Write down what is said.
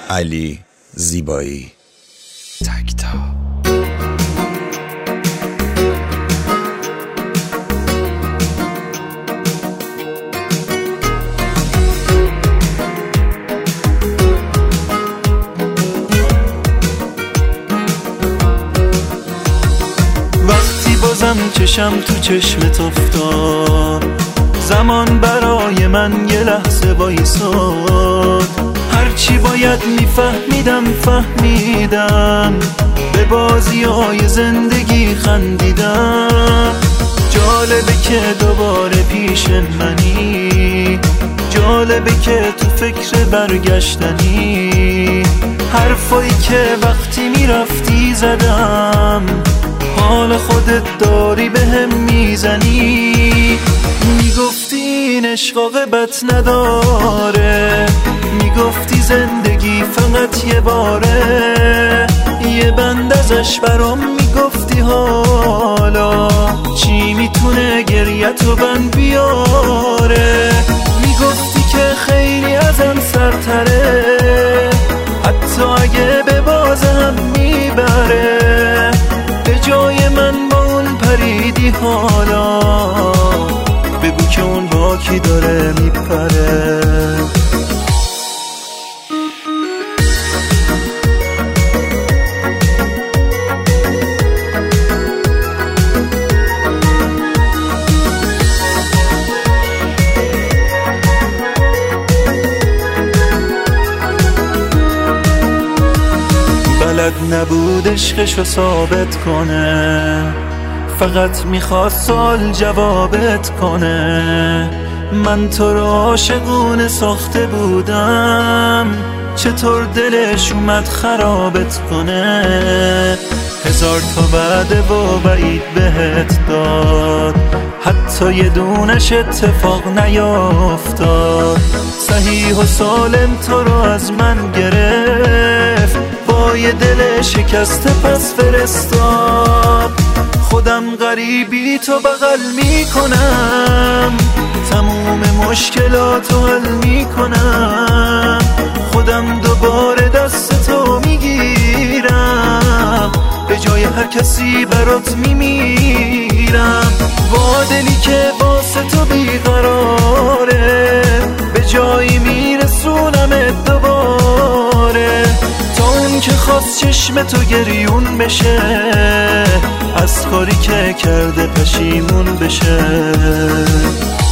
علی زیبایی. تکتا. وقتی بازم چشم تو چشمت افتاد، زمان برای من یه لحظه وایساد. هرچی باید میفهمیدم فهمیدم، به بازیای زندگی خندیدم. جالبه که دوباره پیش منی، جالبه که تو فکر برگشتنی. حرفایی که وقتی میرفتی زدم، حال خودت داری بهم میزنی. میگفتی این عشق عاقبت نداره، میگفتی زندگی فقط یه باره. یه بند ازش برام میگفتی حالا چی میتونه گریه‌تو بند بیاره. میگفتی که خیلی ازم سرتره، حتی اگه به بازم میبره. به جای من با اون پریدی حالا، بگو که اون با کی داره میپره. بلد نبود عشقشو ثابت کنه، فقط میخواست سال جوابت کنه. من تو رو عاشقونه ساخته بودم، چطور دلش اومد خرابت کنه. هزار تا وعده و وعید بهت داد، حتی یه دونش اتفاق نیافتاد. صحیح و سالم تو رو از من گرفت، با یه دل شکسته پس فرستاد. خودم غریبی تو بغل میکنم، تموم مشکلاتو حل میکنم. خودم دوباره دست تو میگیرم، به جای هر کسی برات میمیرم. با دلی که واسه تو بیقراره، به جایی میرسونم دوباره. تا اون که خواست چشم تو گریون بشه، از کاری که کرده پشیمون بشه.